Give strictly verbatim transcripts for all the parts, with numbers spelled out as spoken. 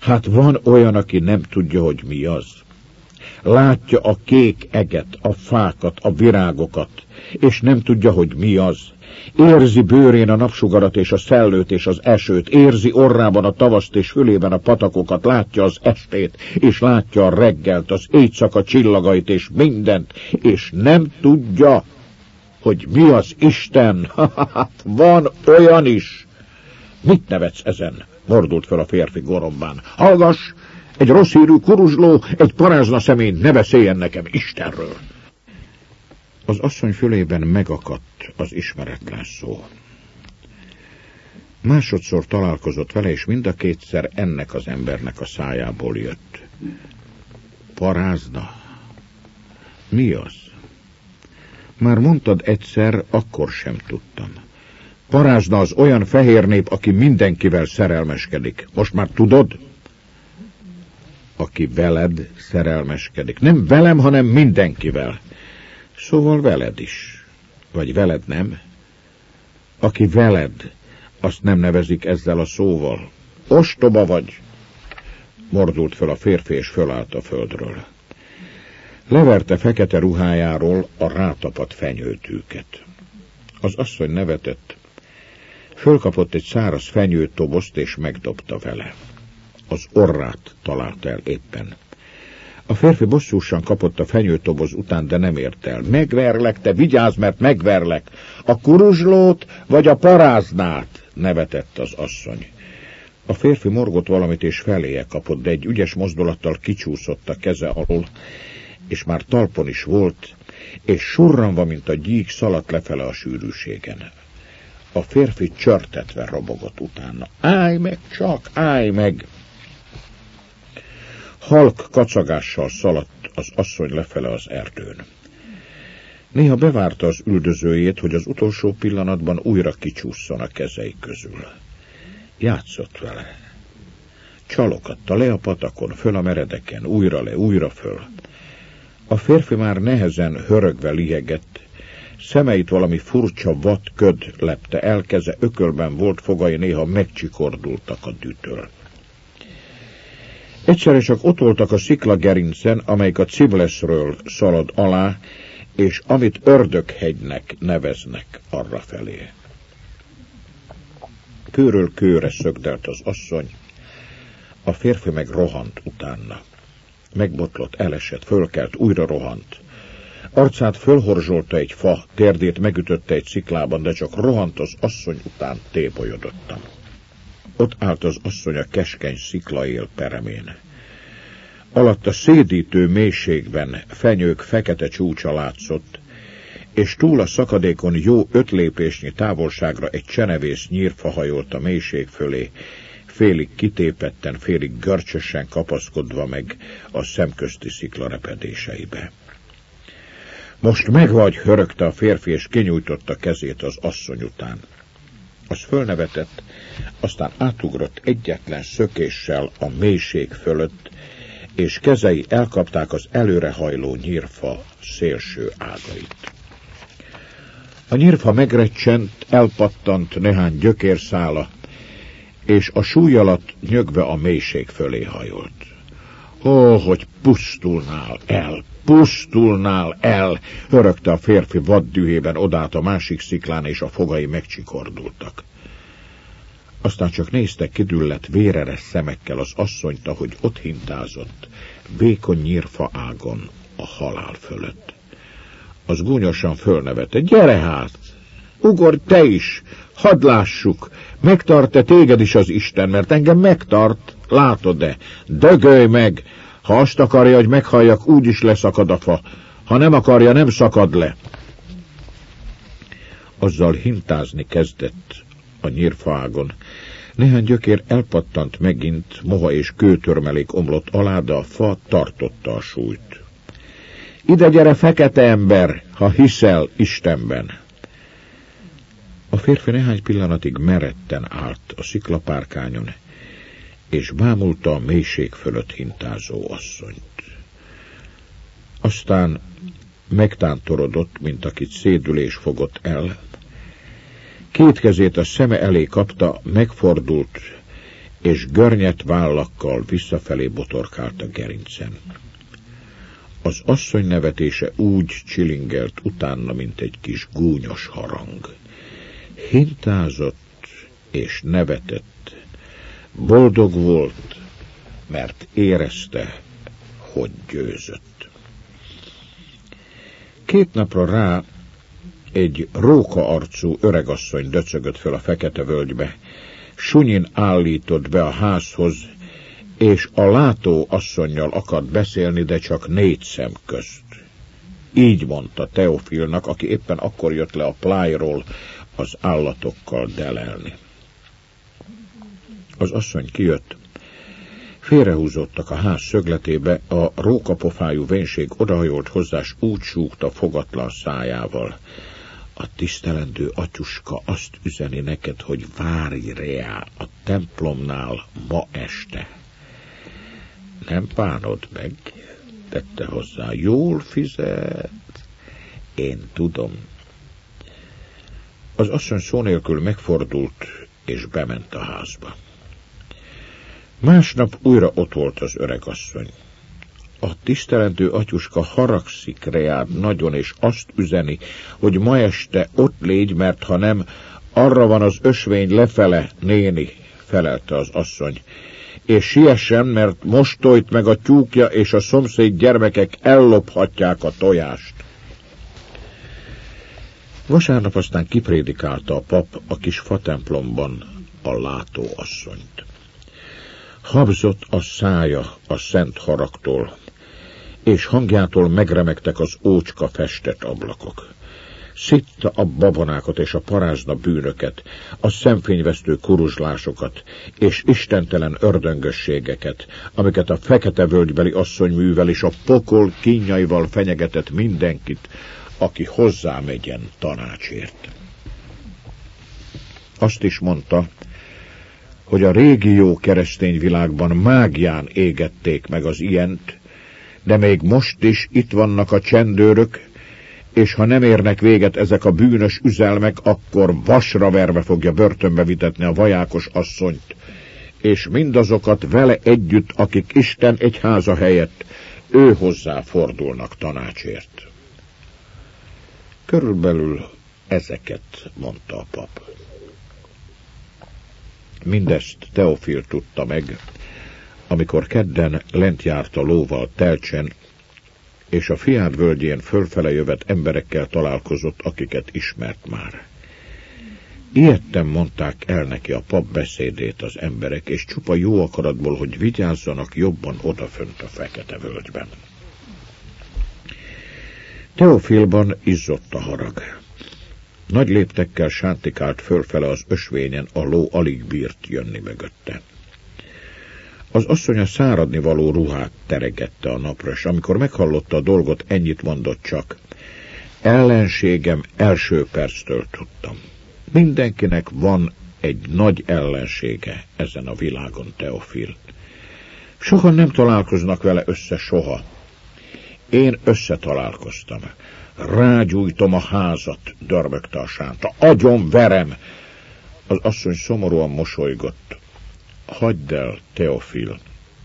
Hát van olyan, aki nem tudja, hogy mi az. Látja a kék eget, a fákat, a virágokat, és nem tudja, hogy mi az. Érzi bőrén a napsugarat és a szellőt és az esőt, érzi orrában a tavaszt és fülében a patakokat, látja az estét, és látja a reggelt, az éjszaka csillagait és mindent, és nem tudja, hogy mi az Isten. Hát van olyan is. Mit nevetsz ezen? Mordult fel a férfi gorombán. Hallgass! Egy rossz hírű kuruzsló, egy parázna személy, ne beszéljen nekem Istenről. Az asszony fülében megakadt az ismeretlen szó. Másodszor találkozott vele, és mind a kétszer ennek az embernek a szájából jött. Parázna? Mi az? Már mondtad egyszer, akkor sem tudtam. Parázna az olyan fehér nép, aki mindenkivel szerelmeskedik. Most már tudod? Aki veled szerelmeskedik. Nem velem, hanem mindenkivel. Szóval veled is. Vagy veled nem. Aki veled, azt nem nevezik ezzel a szóval. Ostoba vagy. Mordult fel a férfi, és fölállt a földről. Leverte fekete ruhájáról a rátapadt fenyőtűket. Az asszony nevetett. Fölkapott egy száraz fenyőtobozt, és megdobta vele. Az orrát találta el éppen. A férfi bosszúsan kapott a fenyőtoboz után, de nem ért el. Megverlek, te vigyázz, mert megverlek. A kuruzslót vagy a paráznát, nevetett az asszony. A férfi morgott valamit, és feléje kapott, de egy ügyes mozdulattal kicsúszott a keze alól, és már talpon is volt, és surranva, mint a gyík, szaladt lefele a sűrűségen. A férfi csörtetve robogott utána. Állj meg csak, állj meg! Halk kacagással szaladt az asszony lefele az erdőn. Néha bevárta az üldözőjét, hogy az utolsó pillanatban újra kicsússzon a kezei közül. Játszott vele. Csalogatta le a patakon, föl a meredeken, újra le, újra föl. A férfi már nehezen hörögve lihegett, szemeit valami furcsa vad köd lepte el, keze ökölben volt, fogai néha megcsikordultak a dűtől. Egyszerre csak ott voltak a sziklagerincen, amelyik a Cibleszről szalad alá, és amit Ördöghegynek neveznek arrafelé. Kőről kőre szögdelt az asszony, a férfi meg rohant utána. Megbotlott, elesett, fölkelt, újra rohant. Arcát fölhorzsolta egy fa, térdét megütötte egy sziklában, de csak rohant az asszony után tébolyodottan. Ott állt az asszony a keskeny sziklaél peremén. Alatta szédítő mélységben fenyők fekete csúcsa látszott, és túl a szakadékon jó öt lépésnyi távolságra egy csenevész nyírfa hajolt a mélység fölé, félig kitépetten, félig görcsösen kapaszkodva meg a szemközti szikla repedéseibe. Most megvagy, hörögte a férfi, és kinyújtotta kezét az asszony után. Az fölnevetett, aztán átugrott egyetlen szökéssel a mélység fölött, és kezei elkapták az előrehajló nyírfa szélső ágait. A nyírfa megrecsent, elpattant néhány gyökérszála, és a súly alatt nyögve a mélység fölé hajolt. Ó, hogy pusztulnál el, pusztulnál el, hörögte a férfi vaddühében odát a másik sziklán, és a fogai megcsikordultak. Aztán csak néztek kidüllett véreres szemekkel az asszonyt, ahogy ott hintázott, vékony nyírfa ágon a halál fölött. Az gúnyosan fölnevette, gyere hát, ugorj te is, hadd lássuk, megtart-e téged is az Isten, mert engem megtart, látod-e, dögölj meg, ha azt akarja, hogy meghalljak, úgy is leszakad a fa, ha nem akarja, nem szakad le. Azzal hintázni kezdett a nyírfaágon. Néhány gyökér elpattant megint, moha és kőtörmelék omlott alá, de a fa tartotta a súlyt. Ide gyere, fekete ember, ha hiszel Istenben! A férfi néhány pillanatig meretten állt a sziklapárkányon, és bámulta a mélység fölött hintázó asszonyt. Aztán megtántorodott, mint akit szédülés fogott el. Két kezét a szeme elé kapta, megfordult, és görnyet vállakkal visszafelé botorkált a gerincen. Az asszony nevetése úgy csilingelt utána, mint egy kis gúnyos harang. Hintázott és nevetett. Boldog volt, mert érezte, hogy győzött. Két napra rá egy róka arcú öregasszony döcögött fel a fekete völgybe. Sunyin állított be a házhoz, és a látó asszonnyal akart beszélni, de csak négy szem közt. Így mondta Teofilnak, aki éppen akkor jött le a plájról az állatokkal delelni. Az asszony kijött. Félrehúzottak a ház szögletébe, a rókapofájú vénség odahajolt hozzá, s úgy súgta fogatlan szájával. A tisztelendő atyuska azt üzeni neked, hogy várj rá a templomnál ma este. Nem bánod meg, tette hozzá, jól fizet. Én tudom. Az asszony szó nélkül megfordult, és bement a házba. Másnap újra ott volt az öregasszony. A tisztelendő atyuska haragszik reád nagyon, és azt üzeni, hogy ma este ott légy, mert ha nem, arra van az ösvény lefele, néni, felelte az asszony. És siessen, mert most tojt meg a tyúkja, és a szomszéd gyermekek ellophatják a tojást. Vasárnap aztán kiprédikálta a pap a kis fatemplomban a látóasszonyt. Habzott a szája a szent haragtól, és hangjától megremegtek az ócska festett ablakok. Szitta a babonákat és a parázna bűnöket, a szemfényvesztő kuruzslásokat és istentelen ördöngösségeket, amiket a fekete völgybeli asszony művel, és a pokol kínjaival fenyegetett mindenkit, aki hozzámegyen tanácsért. Azt is mondta, hogy a régió keresztény világban mágián égették meg az ilyent, de még most is itt vannak a csendőrök, és ha nem érnek véget ezek a bűnös üzelmek, akkor vasra verve fogja börtönbe vitetni a vajákos asszonyt, és mindazokat vele együtt, akik Isten egyháza helyett ő hozzá fordulnak tanácsért. Körülbelül ezeket mondta a pap. Mindezt Teofil tudta meg, amikor kedden lent járt a lóval Telcsen, és a Fiád völgyén fölfele jövet emberekkel találkozott, akiket ismert már. Ilyetten mondták el neki a pap beszédét az emberek, és csupa jó akaratból, hogy vigyázzanak jobban odafönt a fekete völgyben. Teofilban izzott a harag. Nagy léptekkel sántikált fölfele az ösvényen, a ló alig bírt jönni mögötte. Az asszony a száradni való ruhát teregette a napra, és amikor meghallotta a dolgot, ennyit mondott csak. Ellenségem első perctől tudtam. Mindenkinek van egy nagy ellensége ezen a világon, Teofil. Sokan nem találkoznak vele össze soha. Én összetalálkoztam. Rágyújtom a házat, dörmögte a sánta. Agyon verem! Az asszony szomorúan mosolygott. Hagyd el, Teofil.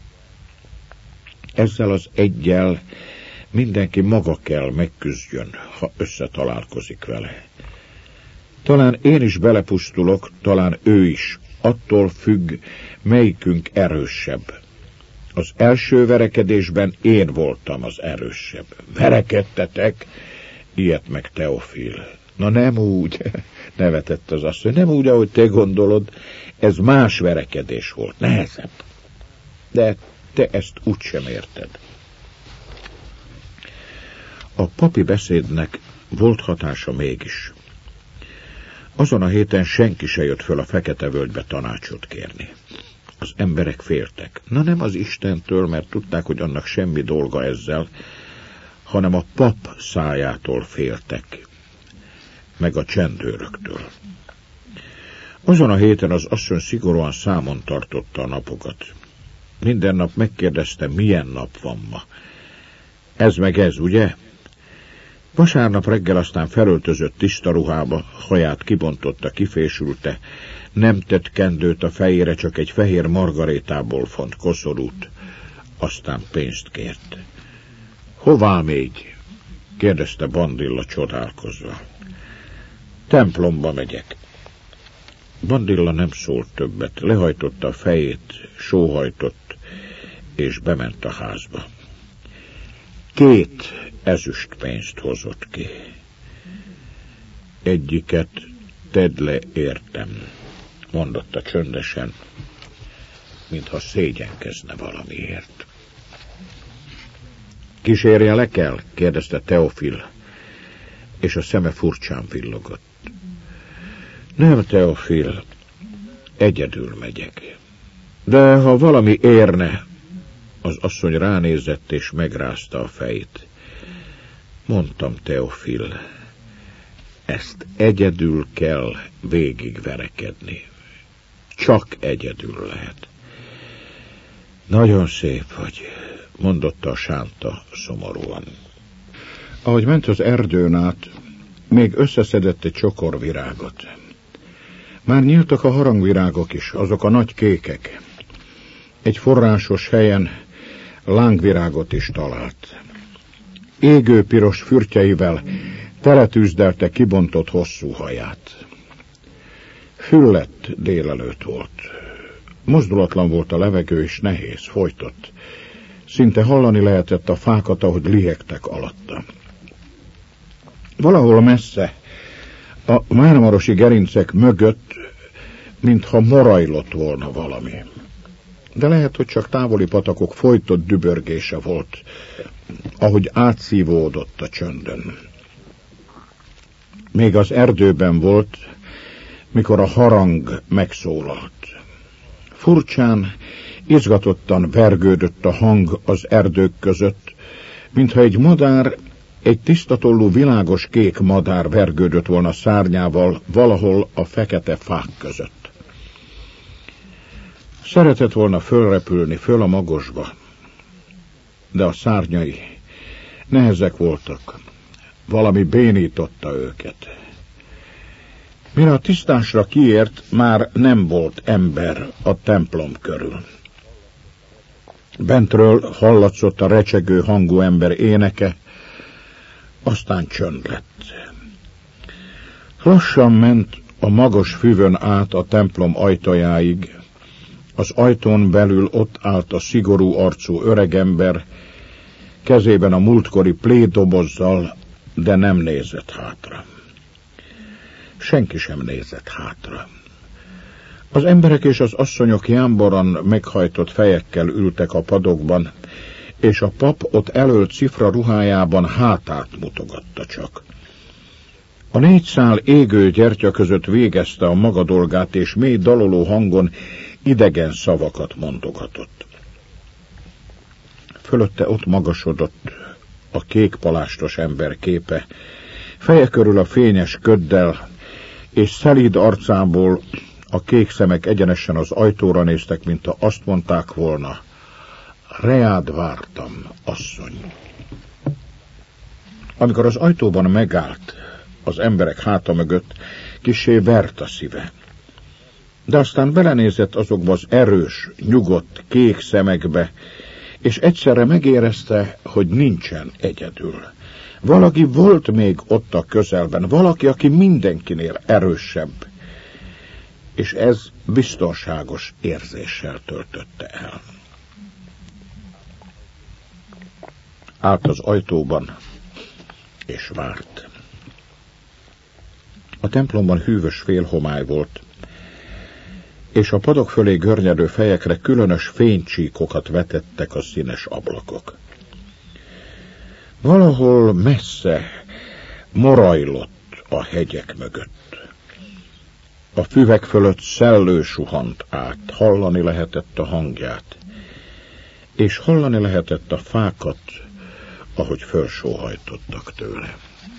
Ezzel az eggyel mindenki maga kell megküzdjön, ha összetalálkozik vele. Talán én is belepusztulok, talán ő is. Attól függ, melyikünk erősebb. Az első verekedésben én voltam az erősebb. Verekedtetek? Ilyet meg Teofil. Na nem úgy, nevetett az asszony, nem úgy, ahogy te gondolod, ez más verekedés volt, nehezebb. De te ezt úgysem érted. A papi beszédnek volt hatása mégis. Azon a héten senki se jött föl a fekete völgybe tanácsot kérni. Az emberek féltek. Na nem az Istentől, mert tudták, hogy annak semmi dolga ezzel, hanem a pap szájától féltek, meg a csendőröktől. Azon a héten az asszony szigorúan számon tartotta a napokat. Minden nap megkérdezte, milyen nap van ma. Ez meg ez, ugye? Vasárnap reggel aztán felöltözött tiszta ruhába, haját kibontotta, kifésülte, Nem tett kendőt a fejére, csak egy fehér margarétából font koszorút, aztán pénzt kért. Hová még? kérdezte Bandilla csodálkozva. Templomba megyek. Bandilla nem szólt többet, lehajtotta a fejét, sóhajtott, és bement a házba. Két ezüstpénzt hozott ki. Egyiket tedd le értem, mondotta csöndesen, mintha szégyenkezne valamiért. Kísérjelek el? kérdezte Teofil, és a szeme furcsán villogott. Nem, Teofil, egyedül megyek. De ha valami érne, az asszony ránézett és megrázta a fejét. Mondtam, Teofil, ezt egyedül kell végigverekedni. Csak egyedül lehet. Nagyon szép vagy, mondotta a sánta szomorúan. Ahogy ment az erdőn át, még összeszedett egy csokor virágot. Már nyíltak a harangvirágok is, azok a nagy kékek. Egy forrásos helyen lángvirágot is talált. Égő piros fürtjeivel teletűzdelte kibontott hosszú haját. Füllett délelőtt volt. Mozdulatlan volt a levegő, és nehéz, folytott. Szinte hallani lehetett a fákat, ahogy lihegtek alatta. Valahol messze, a mármarosi gerincek mögött, mintha morajlott volna valami. De lehet, hogy csak távoli patakok folytott dübörgése volt, ahogy átszívódott a csöndön. Még az erdőben volt, mikor a harang megszólalt. Furcsán, izgatottan vergődött a hang az erdők között, mintha egy madár, egy tisztatollú világos kék madár vergődött volna szárnyával valahol a fekete fák között. Szeretett volna fölrepülni föl a magosba, de a szárnyai nehezek voltak, valami bénította őket. Mire a tisztásra kiért, már nem volt ember a templom körül. Bentről hallatszott a recsegő hangú ember éneke, aztán csönd lett. Lassan ment a magas füvön át a templom ajtajáig. Az ajtón belül ott állt a szigorú arcú öregember, kezében a múltkori plédobozzal, de nem nézett hátra. Senki sem nézett hátra. Az emberek és az asszonyok jámboran meghajtott fejekkel ültek a padokban, és a pap ott elölt cifra ruhájában hátát mutogatta csak. A négy szál égő gyertya között végezte a maga dolgát, és mély daloló hangon idegen szavakat mondogatott. Fölötte ott magasodott a kék palástos ember képe, feje körül a fényes köddel, és szelíd arcából a kék szemek egyenesen az ajtóra néztek, mint ha azt mondták volna, reád vártam, asszony. Amikor az ajtóban megállt az emberek háta mögött, kissé vert a szíve. De aztán belenézett azokba az erős, nyugodt, kék szemekbe, és egyszerre megérezte, hogy nincsen egyedül. Valaki volt még ott a közelben, valaki, aki mindenkinél erősebb, és ez biztonságos érzéssel töltötte el. Állt az ajtóban, és várt. A templomban hűvös félhomály volt, és a padok fölé görnyedő fejekre különös fénycsíkokat vetettek a színes ablakok. Valahol messze morajlott a hegyek mögött. A füvek fölött szellő suhant át, hallani lehetett a hangját, és hallani lehetett a fákat, ahogy fölsóhajtottak tőle.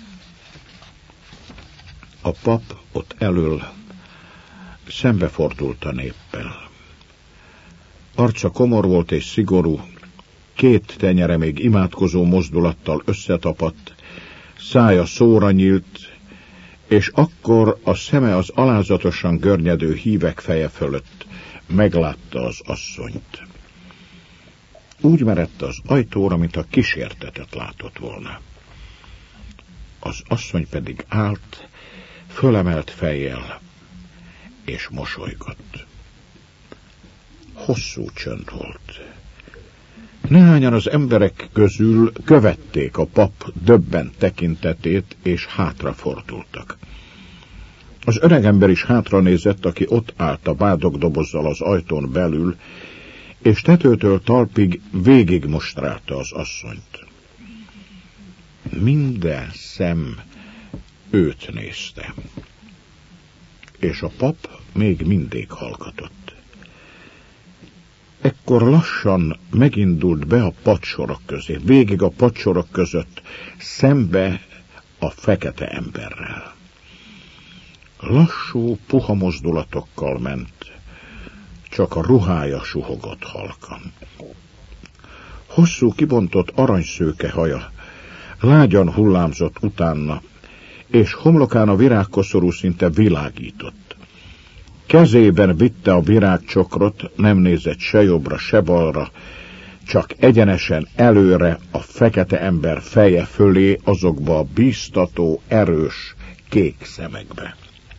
A pap ott elől szembefordult a néppel. Arca komor volt és szigorú, két tenyere még imádkozó mozdulattal összetapadt, szája szóra nyílt, És akkor a szeme az alázatosan görnyedő hívek feje fölött meglátta az asszonyt. Úgy merett az ajtóra, mintha kísértetet látott volna. Az asszony pedig állt, fölemelt fejjel, és mosolygott. Hosszú csönd volt. Néhányan az emberek közül követték a pap döbbent tekintetét, és hátrafordultak. Az öregember is hátranézett, aki ott állt a bádogdobozzal az ajtón belül, és tetőtől talpig végig mostrálta az asszonyt. Minden szem őt nézte, és a pap még mindig hallgatott. Ekkor lassan megindult be a padsorok közé, végig a padsorok között, szembe a fekete emberrel. Lassú, puha mozdulatokkal ment, csak a ruhája suhogott halkan. Hosszú, kibontott aranyszőke haja lágyan hullámzott utána, és homlokán a virágkoszorú szinte világított. Kezében vitte a virágcsokrot, nem nézett se jobbra, se balra, csak egyenesen előre a fekete ember feje fölé, azokba a bíztató, erős, kék szemekbe.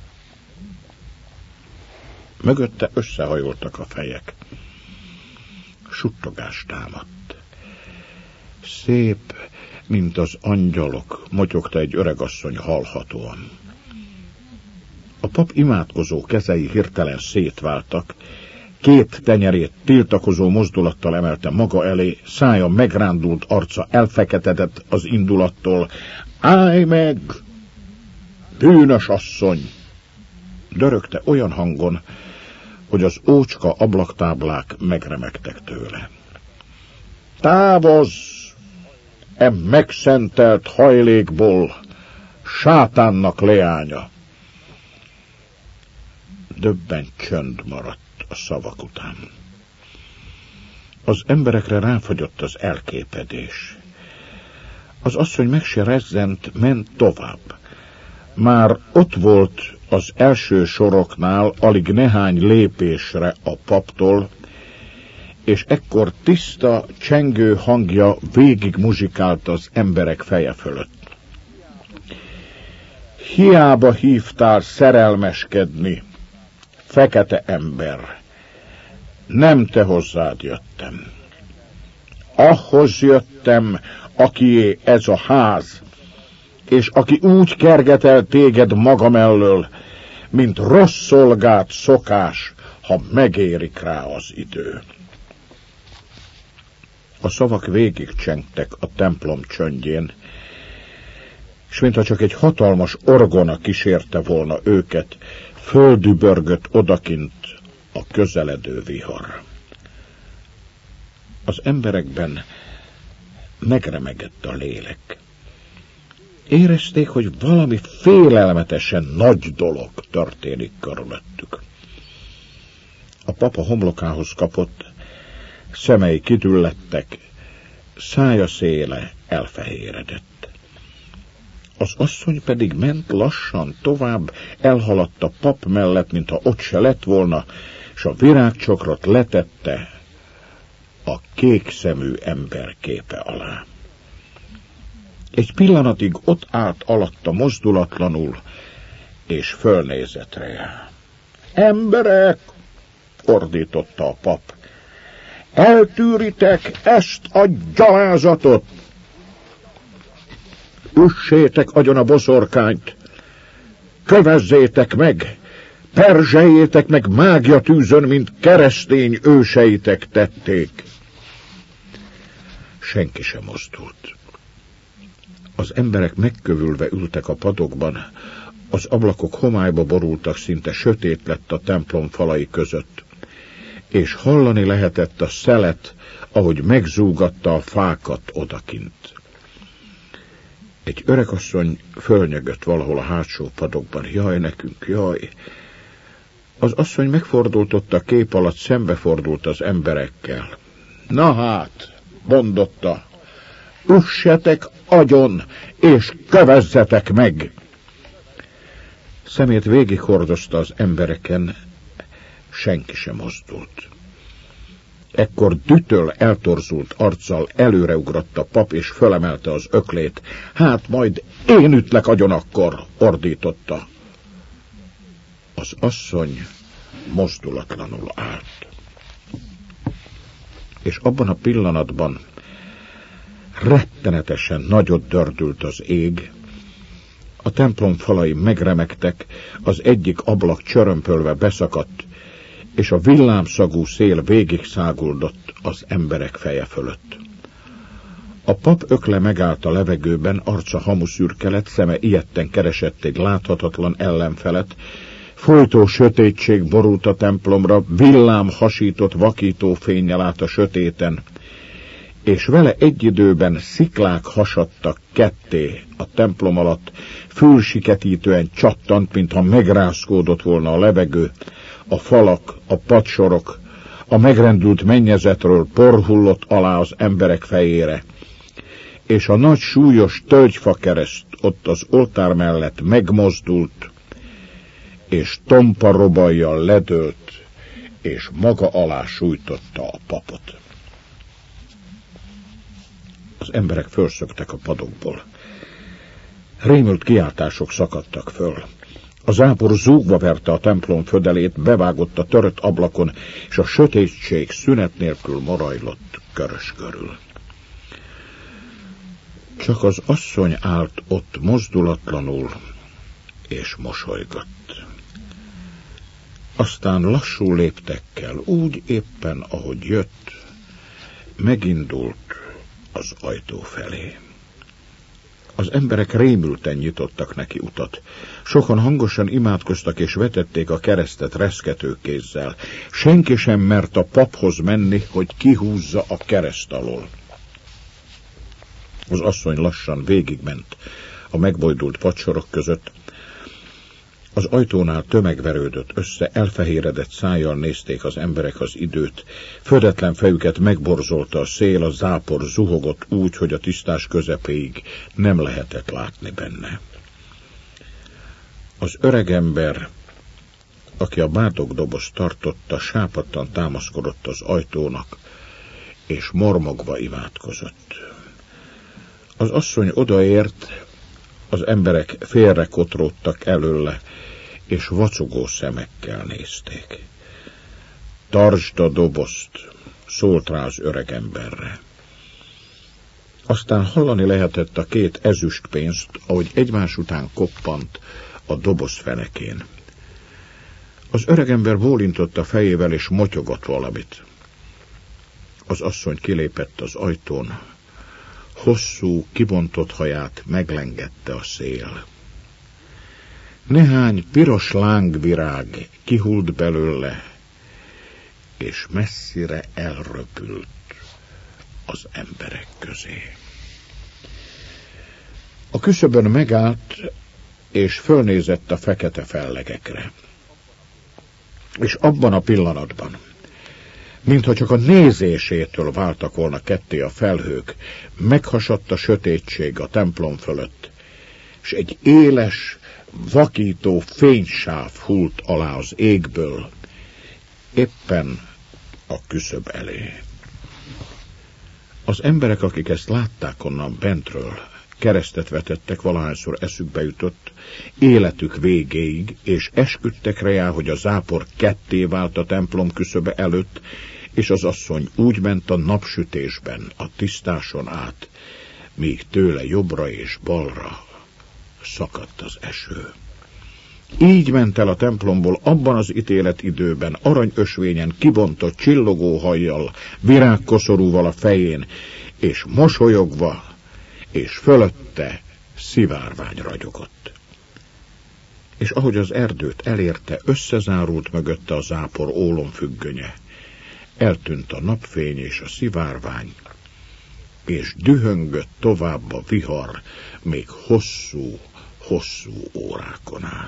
Mögötte összehajoltak a fejek. Suttogás támadt. Szép, mint az angyalok, motyogta egy öregasszony hallhatóan. A pap imádkozó kezei hirtelen szétváltak, két tenyerét tiltakozó mozdulattal emelte maga elé, szája megrándult, arca elfeketedett az indulattól. Állj meg, bűnös asszony! Dörögte olyan hangon, hogy az ócska ablaktáblák megremegtek tőle. Távozz, e megszentelt hajlékból, sátánnak leánya! Döbben csönd maradt a szavak után. Az emberekre ráfagyott az elképedés. Az asszony meg se rezzent, ment tovább. Már ott volt az első soroknál, alig nehány lépésre a paptól, és ekkor tiszta, csengő hangja végig muzsikált az emberek feje fölött. Hiába hívtál szerelmeskedni, fekete ember, nem te hozzád jöttem. Ahhoz jöttem, akié ez a ház, és aki úgy kergetel téged maga mellől, mint rossz szolgát szokás, ha megérik rá az idő. A szavak végig csengtek a templom csöndjén, és mintha csak egy hatalmas orgona kísérte volna őket, földübörgött odakint a közeledő vihar. Az emberekben megremegett a lélek. Érezték, hogy valami félelmetesen nagy dolog történik körülöttük. A papa homlokához kapott, szemei kidüllettek, szája széle elfehéredett. Az asszony pedig ment lassan tovább, elhaladt a pap mellett, mintha ott se lett volna, és a virágcsokrot letette a kék szemű ember képe alá. Egy pillanatig ott állt alatta mozdulatlanul, és fölnézett rá. Emberek, ordította a pap, eltűritek ezt a gyalázatot! Üssétek agyon a boszorkányt, kövezzétek meg, perzseljétek meg mágia tűzön, mint keresztény őseitek tették. Senki sem mozdult. Az emberek megkövülve ültek a padokban, az ablakok homályba borultak, szinte sötét lett a templom falai között, és hallani lehetett a szelet, ahogy megzúgatta a fákat odakint. Egy öregasszony fölnyögött valahol a hátsó padokban. Jaj, nekünk, jaj! Az asszony megfordult a kép alatt, szembefordult az emberekkel. Na hát, mondotta, üssetek agyon, és kövezzetek meg! Szemét végighordozta az embereken, senki sem mozdult. Ekkor dütöl, eltorzult arccal előreugrott a pap, és fölemelte az öklét. Hát majd én ütlek agyon akkor, ordította. Az asszony mozdulatlanul állt. És abban a pillanatban rettenetesen nagyot dördült az ég, a templom falai megremegtek, az egyik ablak csörömpölve beszakadt, és a villámszagú szél végig száguldott az emberek feje fölött. A pap ökle megállt a levegőben, arca hamuszürke lett, szeme ijedten keresett egy láthatatlan ellenfelet, folytó sötétség borult a templomra, villám hasított vakító fénnyel át a sötéten, és vele egy időben sziklák hasadtak ketté a templom alatt, fülsiketítően csattant, mintha megrázkódott volna a levegő, a falak, a padsorok, a megrendült mennyezetről por hullott alá az emberek fejére, és a nagy súlyos tölgyfakereszt ott az oltár mellett megmozdult, és tompa robajjal ledőlt, és maga alá sújtotta a papot. Az emberek fölszöktek a padokból. Rémült kiáltások szakadtak föl. A zápor zúgva verte a templom födelét, bevágott a törött ablakon, és a sötétség szünet nélkül morajlott körös körül. Csak az asszony állt ott mozdulatlanul, és mosolygott. Aztán lassú léptekkel, úgy éppen, ahogy jött, megindult az ajtó felé. Az emberek rémülten nyitottak neki utat. Sokan hangosan imádkoztak és vetették a keresztet reszkető kézzel. Senki sem mert a paphoz menni, hogy kihúzza a kereszt alól. Az asszony lassan végigment a megbojdult padsorok között. Az ajtónál tömeg verődött össze, elfehéredett szájjal nézték az emberek az időt. Födetlen fejüket megborzolta a szél, a zápor zuhogott úgy, hogy a tisztás közepéig nem lehetett látni benne. Az öregember, aki a bádogdobozt tartotta, sápadtan támaszkodott az ajtónak, és mormogva imádkozott. Az asszony odaért, az emberek félrekotródtak előle, és vacogó szemekkel nézték. Tartsd a dobozt, szólt rá az öregemberre. Aztán hallani lehetett a két ezüstpénzt, ahogy egymás után koppant a doboz fenekén. Az öregember bólintott a fejével, és motyogott valamit. Az asszony kilépett az ajtón. Hosszú, kibontott haját meglengette a szél. Néhány piros lángvirág kihult belőle, és messzire elröpült az emberek közé. A küszöbön megállt, és fölnézett a fekete fellegekre. És abban a pillanatban, mintha csak a nézésétől váltak volna ketté a felhők, meghasadt a sötétség a templom fölött, és egy éles, vakító fénysáv hult alá az égből, éppen a küszöb elé. Az emberek, akik ezt látták onnan bentről, keresztet vetettek, valahányszor eszükbe jutott, életük végéig, és esküdtek rá, hogy a zápor ketté vált a templom küszöbe előtt, és az asszony úgy ment a napsütésben, a tisztáson át, míg tőle jobbra és balra szakadt az eső. Így ment el a templomból abban az ítéletidőben, aranyösvényen kibontott csillogó hajjal, virágkoszorúval a fején, és mosolyogva, és fölötte szivárvány ragyogott. És ahogy az erdőt elérte, összezárult mögötte a zápor ólomfüggönye, eltűnt a napfény és a szivárvány, és dühöngött tovább a vihar, még hosszú, hosszú órákon át.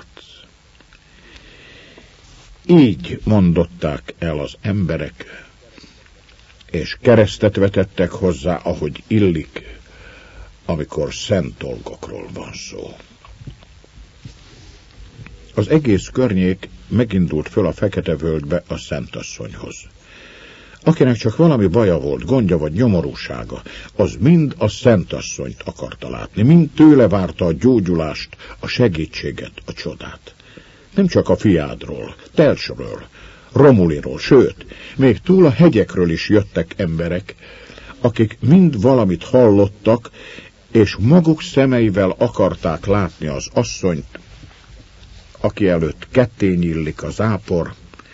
Így mondották el az emberek, és keresztet vetettek hozzá, ahogy illik, amikor szent dolgokról van szó. Az egész környék megindult föl a fekete völgybe a Szentasszonyhoz. Akinek csak valami baja volt, gondja vagy nyomorúsága, az mind a Szentasszonyt akarta látni, mind tőle várta a gyógyulást, a segítséget, a csodát. Nem csak a fiádról, Telsről, Romuliról, sőt, még túl a hegyekről is jöttek emberek, akik mind valamit hallottak, és maguk szemeivel akarták látni az asszonyt, aki előtt ketté nyílik a zápor,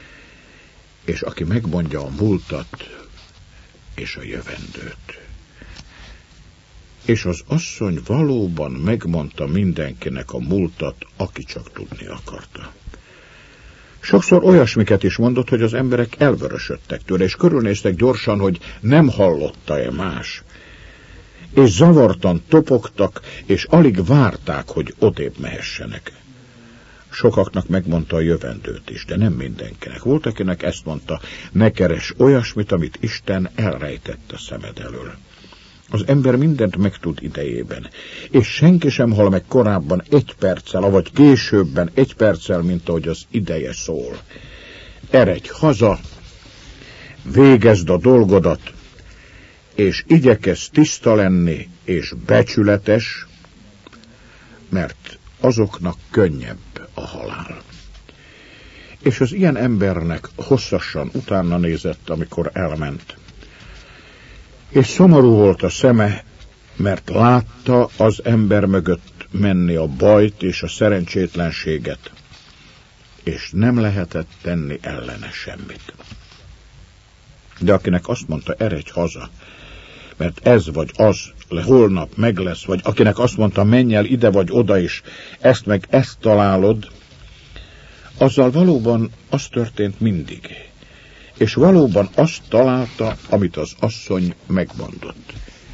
és aki megmondja a múltat és a jövendőt. És az asszony valóban megmondta mindenkinek a múltat, aki csak tudni akarta. Sokszor olyasmiket is mondott, hogy az emberek elvörösödtek tőle, és körülnéztek gyorsan, hogy nem hallotta-e más. És zavartan topogtak, és alig várták, hogy odébb mehessenek. Sokaknak megmondta a jövendőt is, de nem mindenkinek. Volt, akinek ezt mondta, ne keres olyasmit, amit Isten elrejtett a szemed elől. Az ember mindent megtud idejében, és senki sem hal meg korábban egy perccel, avagy későbben egy perccel, mint ahogy az ideje szól. Eredj haza, végezd a dolgodat, és igyekezz tiszta lenni, és becsületes, mert azoknak könnyebb a halál. És az ilyen embernek hosszasan utána nézett, amikor elment. És szomorú volt a szeme, mert látta az ember mögött menni a bajt és a szerencsétlenséget, és nem lehetett tenni ellene semmit. De akinek azt mondta, eredj haza, mert ez vagy az, holnap meg lesz, vagy akinek azt mondta, menj el ide vagy oda is, ezt meg ezt találod, azzal valóban az történt mindig. És valóban azt találta, amit az asszony megmondott.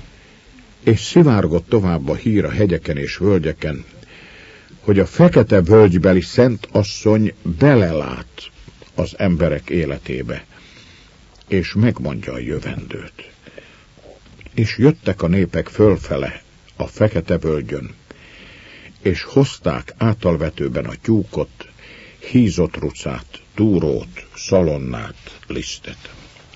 És szivárgott tovább a hír a hegyeken és völgyeken, hogy a fekete völgybeli Szent Asszony belelát az emberek életébe, és megmondja a jövendőt. És jöttek a népek fölfele a fekete völgyön, és hozták átalvetőben a tyúkot, hízott rucát, túrót, szalonnát, lisztet.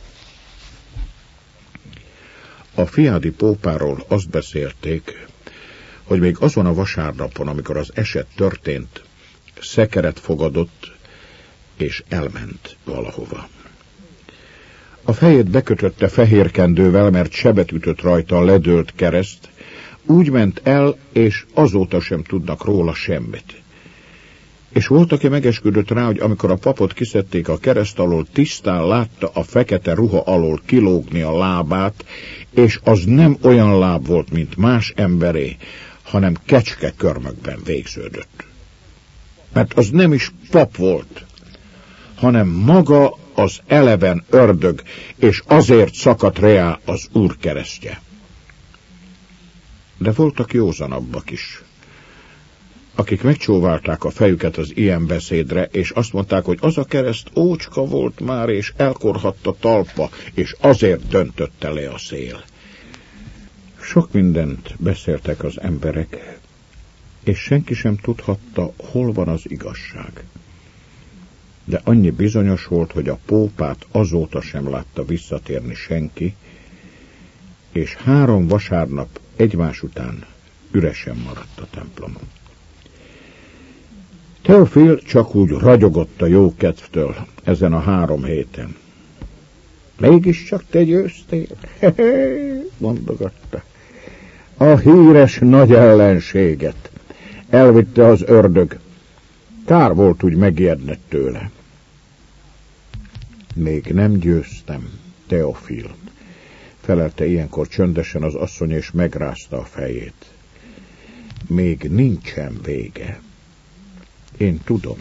A fiádi pópáról azt beszélték, hogy még azon a vasárnapon, amikor az eset történt, szekeret fogadott, és elment valahova. A fejét bekötötte fehér kendővel, mert sebet ütött rajta a ledőlt kereszt, úgy ment el, és azóta sem tudnak róla semmit. És volt, aki megesküdött rá, hogy amikor a papot kiszedték a kereszt alól, tisztán látta a fekete ruha alól kilógni a lábát, és az nem olyan láb volt, mint más emberé, hanem kecske körmökben végződött. Mert az nem is pap volt, hanem maga az eleven ördög, és azért szakadt reá az Úr keresztje. De voltak józanabbak is, akik megcsóválták a fejüket az ilyen beszédre, és azt mondták, hogy az a kereszt ócska volt már, és elkorhatta talpa, és azért döntötte le a szél. Sok mindent beszéltek az emberek, és senki sem tudhatta, hol van az igazság. De annyi bizonyos volt, hogy a pópát azóta sem látta visszatérni senki, és három vasárnap egymás után üresen maradt a templomon. Teofil csak úgy ragyogott a jó kedvtől ezen a három héten. Mégiscsak te győztél? Mondogatta. A híres nagy ellenséget elvitte az ördög. Kár volt úgy megijedned tőle. Még nem győztem, Teofil, felelte ilyenkor csöndesen az asszony, és megrázta a fejét. Még nincsen vége. Én tudom.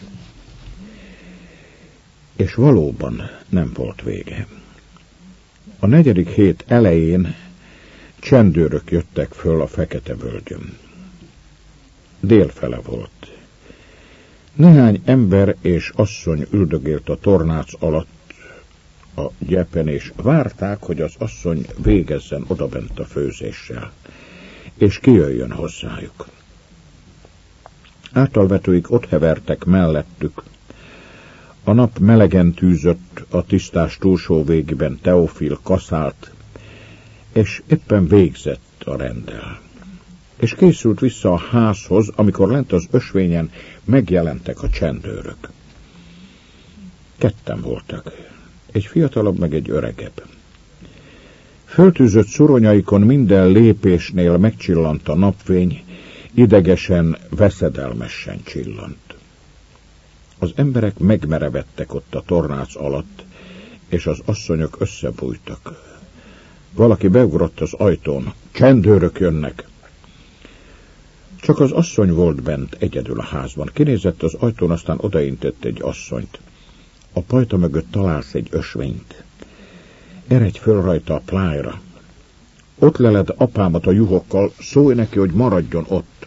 És valóban nem volt vége. A negyedik hét elején csendőrök jöttek föl a fekete völgyön. Délfele volt. Néhány ember és asszony üldögélt a tornác alatt a gyepen, és várták, hogy az asszony végezzen odabent a főzéssel, és kijöjjön hozzájuk. Általvetőik ott hevertek mellettük. A nap melegen tűzött a tisztás túlsó végében Teofil kaszált, és éppen végzett a renddel. És készült vissza a házhoz, amikor lent az ösvényen megjelentek a csendőrök. Ketten voltak, egy fiatalabb meg egy öregebb. Föltűzött szoronyaikon minden lépésnél megcsillant a napfény, idegesen, veszedelmesen csillant. Az emberek megmerevettek ott a tornác alatt, és az asszonyok összebújtak. Valaki beugrott az ajtón. Csendőrök jönnek! Csak az asszony volt bent egyedül a házban. Kinézett az ajtón, aztán odaintett egy asszonyt. A pajta mögött találsz egy ösvényt. Eredj föl rajta a plájra. Ott leled apámat a juhokkal, szólj neki, hogy maradjon ott.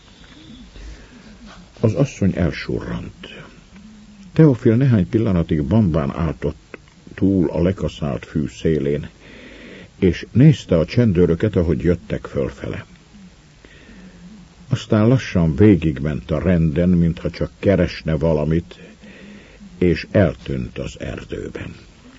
Az asszony elsurrant. Teofil néhány pillanatig bambán állt ott túl a lekaszált fű szélén, és nézte a csendőröket, ahogy jöttek fölfele. Aztán lassan végigment a renden, mintha csak keresne valamit, és eltűnt az erdőben.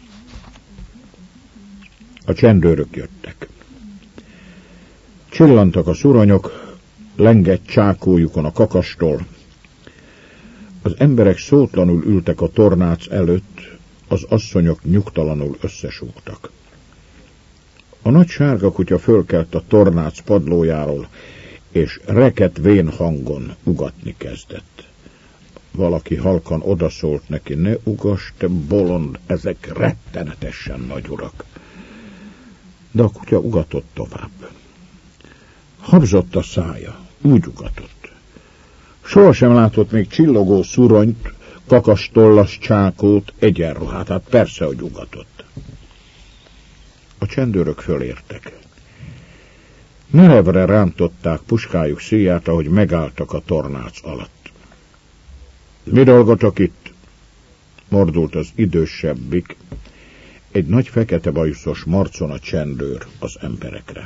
A csendőrök jöttek. Csillantak a szuronyok, lengett csákójukon a kakastól. Az emberek szótlanul ültek a tornác előtt, az asszonyok nyugtalanul összesúgtak. A nagy sárga kutya fölkelt a tornác padlójáról, és reket vén hangon ugatni kezdett. Valaki halkan odaszólt neki, ne ugass, te bolond, ezek rettenetesen nagy urak. De a kutya ugatott tovább. Habzott a szája, úgy ugatott. Sohasem látott még csillogó szuronyt, kakastollas csákót, egyenruhát, hát persze, hogy ugatott. A csendőrök fölértek. Merevre rántották puskájuk szíját, ahogy megálltak a tornác alatt. Mi dolgotok itt? Mordult az idősebbik, egy nagy fekete bajuszos marcona csendőr az emberekre.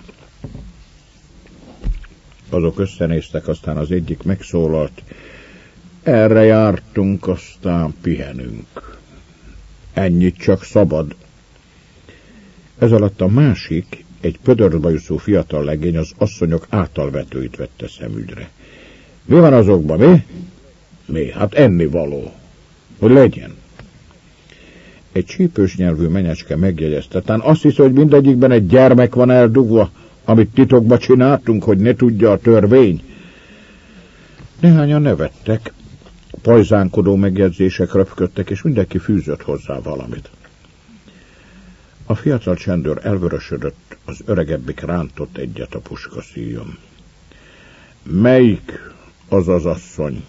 Azok összenéztek, aztán az egyik megszólalt. Erre jártunk, aztán pihenünk. Ennyit csak szabad. Ez alatt a másik, egy pödörbajuszú fiatal legény az asszonyok általvetőit vette szemügyre. Mi van azokban, mi? Mi? Hát ennivaló. Hogy legyen. Egy csípős nyelvű menyecske megjegyezte. Tán azt hisz, hogy mindegyikben egy gyermek van eldugva, amit titokba csináltunk, hogy ne tudja a törvény. Néhányan nevettek, pajzánkodó megjegyzések röpködtek, és mindenki fűzött hozzá valamit. A fiatal csendőr elvörösödött, az öregebbik rántott egyet a puska szíjon. Melyik az az asszony?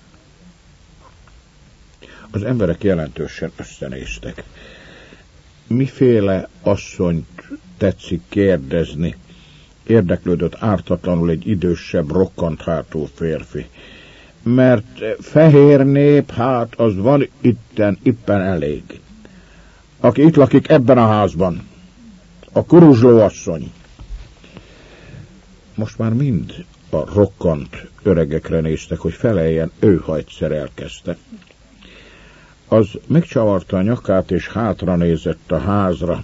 Az emberek jelentősen összenéztek. Miféle asszonyt tetszik kérdezni? Érdeklődött ártatlanul egy idősebb, rokkant hátú férfi. Mert fehér nép, hát az van itten, ippen elég. Aki itt lakik ebben a házban. A kuruzsló asszony. Most már mind a rokkant öregekre néztek, hogy feleljen, ő, ha egyszer elkezdte. Az megcsavarta a nyakát, és hátra nézett a házra.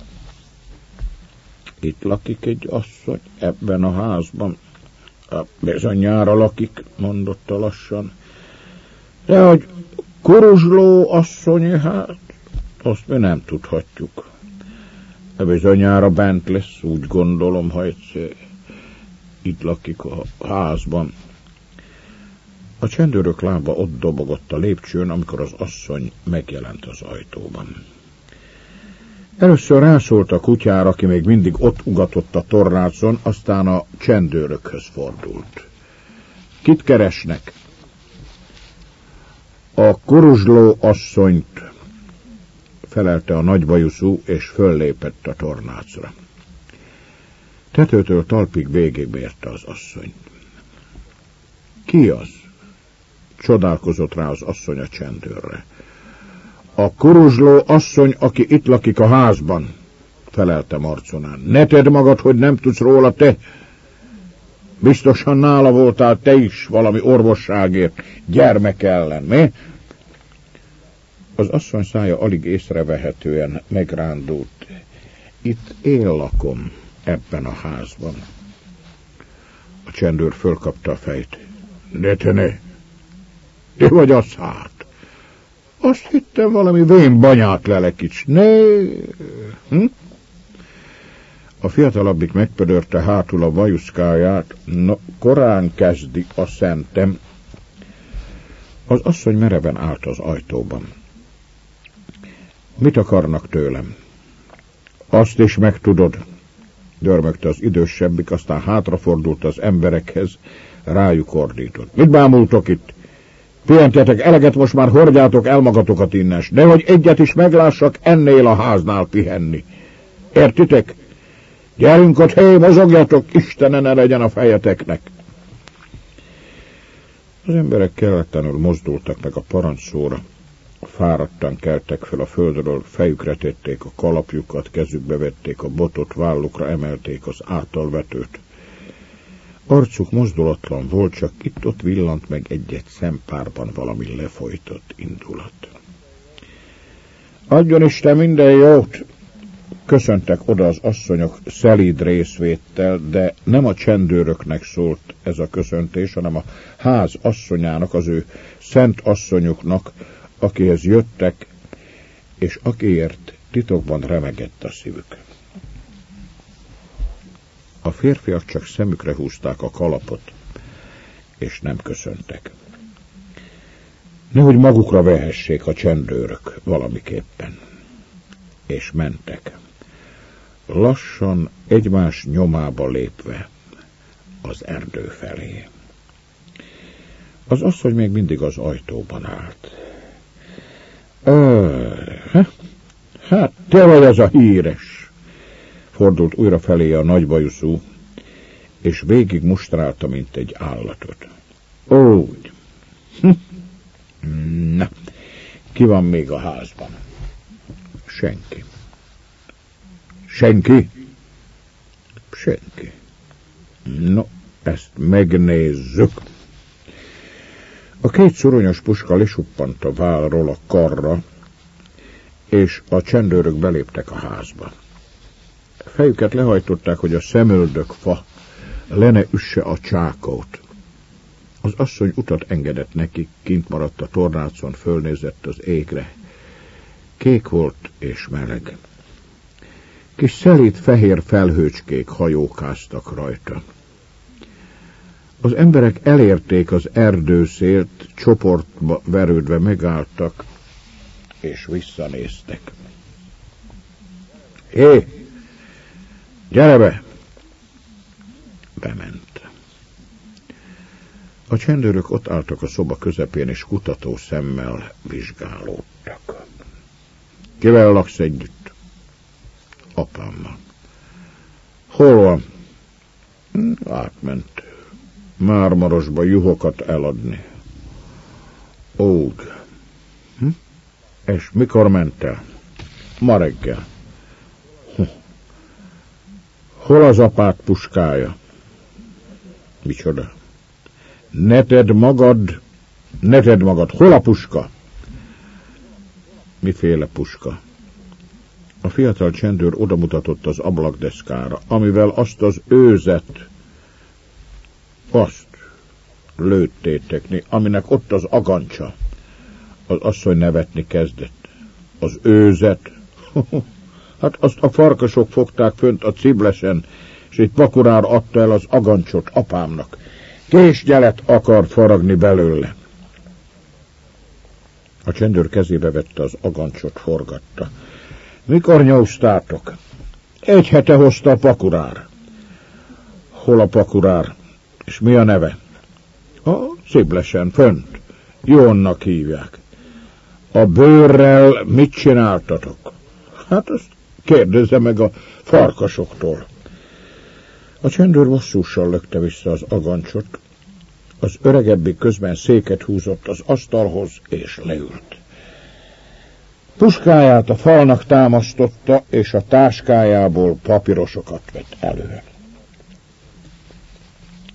Itt lakik egy asszony, ebben a házban. Bizonyára lakik, mondotta lassan. De hogy kuruzsló asszony, hát, azt mi nem tudhatjuk. Bizonyára bent lesz, úgy gondolom, ha egyszer itt lakik a házban. A csendőrök lába ott dobogott a lépcsőn, amikor az asszony megjelent az ajtóban. Először rászólt a kutyára, aki még mindig ott ugatott a tornácon, aztán a csendőrökhöz fordult. Kit keresnek? A kuruzsló asszonyt, felelte a nagybajuszú, és föllépett a tornácra. Tetőtől talpig végigmérte az asszonyt. Ki az? Csodálkozott rá az asszony a csendőrre. A kuruzsló asszony, aki itt lakik a házban, felelte marconán. Ne tedd magad, hogy nem tudsz róla, te! Biztosan nála voltál te is valami orvosságért, gyermek ellen, mi? Az asszony szája alig észrevehetően megrándult. Itt én lakom, ebben a házban. A csendőr fölkapta a fejt. De te ne! Te vagy a szárd! Azt hittem valami vén banyát lelekics. Ne! Hm? A fiatalabbik megpödörte hátul a vajuszkáját. Na, korán kezdi a szentem. Az asszony mereven állt az ajtóban. Mit akarnak tőlem? Azt is megtudod, dörmögte az idősebbik, aztán hátrafordult az emberekhez, rájuk ordított. Mit bámultok itt? Pihentetek eleget, most már hordjátok el magatokat innen, de hogy egyet is meglássak, ennél a háznál pihenni. Értitek? Gyerünk ott, hé, mozogjatok, Istenen ne legyen a fejeteknek. Az emberek kelletlenül mozdultak meg a parancsszóra. Fáradtan keltek fel a földről, fejükre tették a kalapjukat, kezükbe vették a botot, vállukra emelték az általvetőt. Arcuk mozdulatlan volt, csak itt-ott villant meg egy-egy szempárban valami lefolytott indulat. Adjon Isten minden jót! Köszöntek oda az asszonyok szelíd részvéttel, de nem a csendőröknek szólt ez a köszöntés, hanem a ház asszonyának, az ő szent asszonyuknak, akihez jöttek, és akiért titokban remegett a szívük. A férfiak csak szemükre húzták a kalapot, és nem köszöntek. Nehogy magukra vehessék a csendőrök valamiképpen. És mentek. Lassan egymás nyomába lépve az erdő felé. Az asszony még mindig az ajtóban állt. Ö, hát te vagy az a híres, fordult újra felé a nagybajuszú, és végig mustrálta, mint egy állatot. Úgy. Hm. Na, ki van még a házban? Senki. Senki? Senki. No, ezt megnézzük. A két szuronyos puska lesuppant a vállról a karra, és a csendőrök beléptek a házba. Fejüket lehajtották, hogy a szemöldök fa le ne üsse a csákót. Az asszony utat engedett nekik, kint maradt a tornácon, fölnézett az égre. Kék volt és meleg. Kis szelíd fehér felhőcskék hajókáztak rajta. Az emberek elérték az erdőszélt, csoportba verődve megálltak, és visszanéztek. Hé, gyere be! Bement. A csendőrök ott álltak a szoba közepén, és kutató szemmel vizsgálódtak. Kivel laksz együtt? Apámmal. Hol van? Átment. Mármarosba juhokat eladni. Úgy. Hm? És mikor ment el? Ma reggel. Hm. Hol az apád puskája? Micsoda? Ne tedd magad, ne tedd magad. Hol a puska? Miféle puska? A fiatal csendőr odamutatott az ablakdeszkára, amivel azt az őzet, azt lőttétek, aminek ott az agancsa. Az asszony nevetni kezdett. Az őzet? Hát azt a farkasok fogták fönt a ciblesen, és egy pakurár adta el az agancsot apámnak. Késgyelet akar faragni belőle. A csendőr kezébe vette az agancsot, forgatta. Mikor nyúztátok? Egy hete hozta a pakurár. Hol a pakurár? És mi a neve? A ciblesen, fönt. Jónnak hívják. A bőrrel mit csináltatok? Hát azt kérdezze meg a farkasoktól. A csendőr bosszússal lökte vissza az agancsot. Az öregebbik közben széket húzott az asztalhoz, és leült. Puskáját a falnak támasztotta, és a táskájából papírosokat vett elő.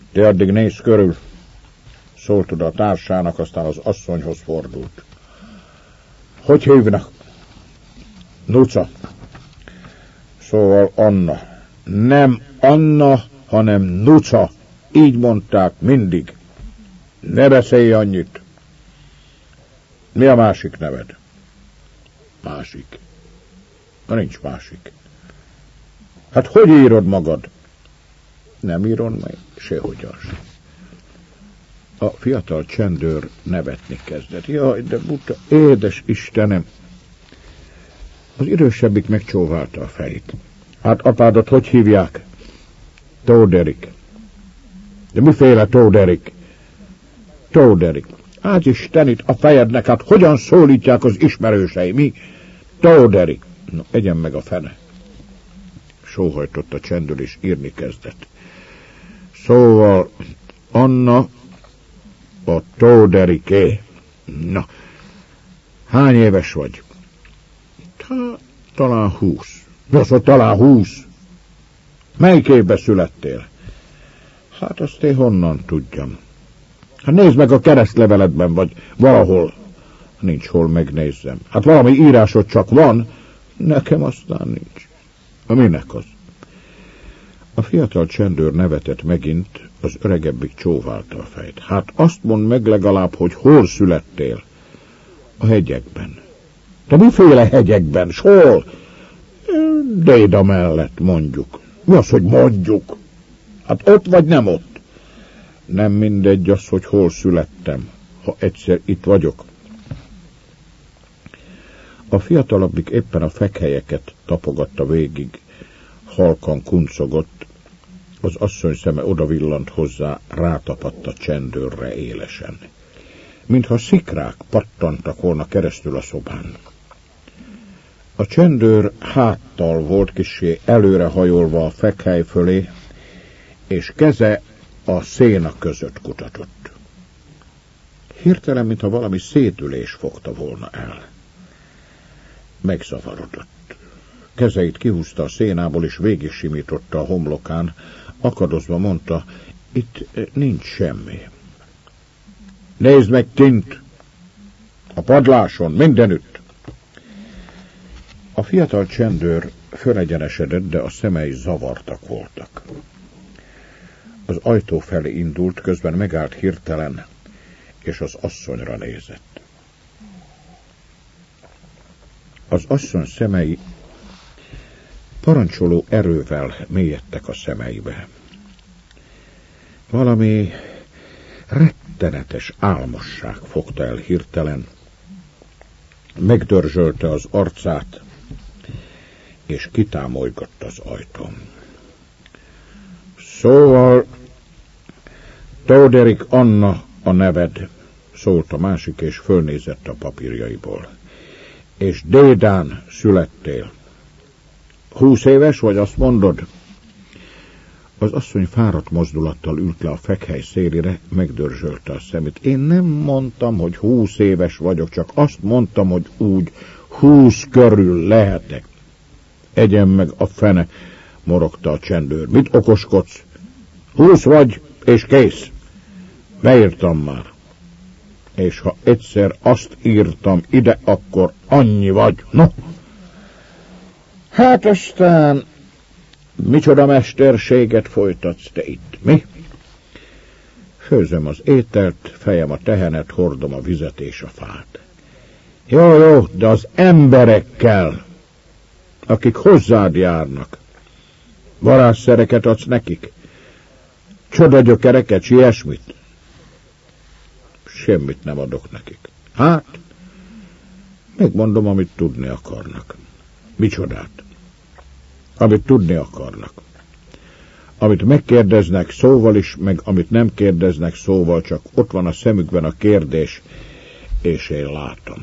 Te addig nézz körül, szólt oda a társának, aztán az asszonyhoz fordult. Hogy hívnak? Nuca. Szóval Anna. Nem Anna, hanem Nuca. Így mondták mindig. Ne beszélj annyit. Mi a másik neved? Másik. Na, nincs másik. Hát hogy írod magad? Nem írod meg sehogyan sem. A fiatal csendőr nevetni kezdett. Jaj, de buta, édes Istenem! Az idősebbik megcsóválta a fejét. Hát apádat hogy hívják? Tóderik. De miféle Tóderik? Tóderik. Hát Istenit a fejednek, hát hogyan szólítják az ismerősei? Mi? Tóderik. No, egyen meg a fene. Sóhajtott a csendőr, és írni kezdett. Szóval Anna a Tóderiké. Na, hány éves vagy? Ta, talán húsz. Nos, talán húsz. Melyik évben születtél? Hát azt én honnan tudjam. Hát nézd meg a keresztleveledben, vagy valahol. Nincs hol megnézzem. Hát valami írásod csak van, nekem aztán nincs. A minek az? A fiatal csendőr nevetett megint, az öregebbik csóválta a fejt. Hát azt mondd meg legalább, hogy hol születtél. A hegyekben. De miféle hegyekben? S hol? Déda mellett, mondjuk. Mi az, hogy mondjuk? Hát ott vagy nem ott? Nem mindegy az, hogy hol születtem, ha egyszer itt vagyok. A fiatalabbik éppen a fekhelyeket tapogatta végig, halkan kuncogott, az asszony szeme odavillant hozzá, rátapadt a csendőrre élesen. Mintha szikrák pattantak volna keresztül a szobán. A csendőr háttal volt kissé előrehajolva a fekhely fölé, és keze a széna között kutatott. Hirtelen, mintha valami szédülés fogta volna el. Megzavarodott. Kezeit kihúzta a szénából, és végig simította a homlokán, akadozva mondta, itt nincs semmi. Nézd meg kint! A padláson, mindenütt! A fiatal csendőr fölegyenesedett, de a szemei zavartak voltak. Az ajtó felé indult, közben megállt hirtelen, és az asszonyra nézett. Az asszony szemei parancsoló erővel mélyedtek a szemeibe. Valami rettenetes álmosság fogta el hirtelen, megdörzsölte az arcát, és kitámolygott az ajtón. Szóval Tóderik Anna a neved, szólt a másik, és fölnézett a papírjaiból. És Dédán születtél. Húsz éves vagy, azt mondod? Az asszony fáradt mozdulattal ült le a fekhely szélére, megdörzsölte a szemét. Én nem mondtam, hogy húsz éves vagyok, csak azt mondtam, hogy úgy húsz körül lehetek. Egyen meg a fene, morogta a csendőr. Mit okoskodsz? Húsz vagy, és kész. Beírtam már. És ha egyszer azt írtam ide, akkor annyi vagy. No. Hát aztán micsoda mesterséget folytatsz te itt, mi? Főzöm az ételt, fejem a tehenet, hordom a vizet és a fát. Jó, jó, de az emberekkel, akik hozzád járnak, varázsszereket adsz nekik? Csodagyökereket, s ilyesmit? Semmit nem adok nekik. Hát, megmondom, amit tudni akarnak. Micsodát? Amit tudni akarnak. Amit megkérdeznek szóval is, meg amit nem kérdeznek szóval, csak ott van a szemükben a kérdés, és én látom.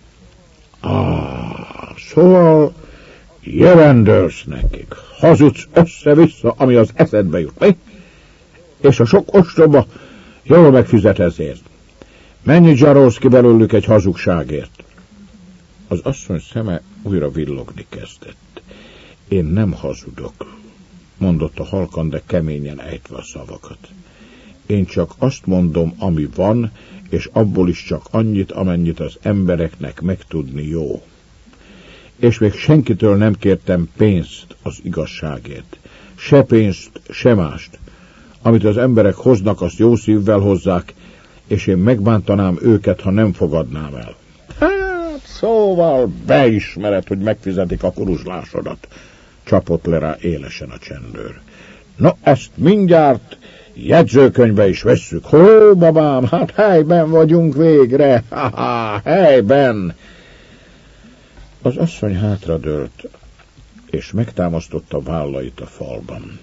Ah, szóval jövendőlsz nekik, hazudsz össze-vissza, ami az eszedbe jut, mi? És a sok ostoba jól megfizet ezért. Mennyit zsarolsz ki belőlük egy hazugságért? Az asszony szeme újra villogni kezdett. Én nem hazudok, mondotta halkan, de keményen ejtve a szavakat. Én csak azt mondom, ami van, és abból is csak annyit, amennyit az embereknek megtudni jó. És még senkitől nem kértem pénzt az igazságért. Se pénzt, se mást. Amit az emberek hoznak, azt jó szívvel hozzák, és én megbántanám őket, ha nem fogadnám el. Hát, szóval beismered, hogy megfizetik a kuruzslásodat, csapott le rá élesen a csendőr. No, ezt mindjárt jegyzőkönyvbe is vesszük. Hó, babám, hát helyben vagyunk végre, ha-ha, helyben. Az asszony hátradőlt, és megtámasztotta vállait a falban.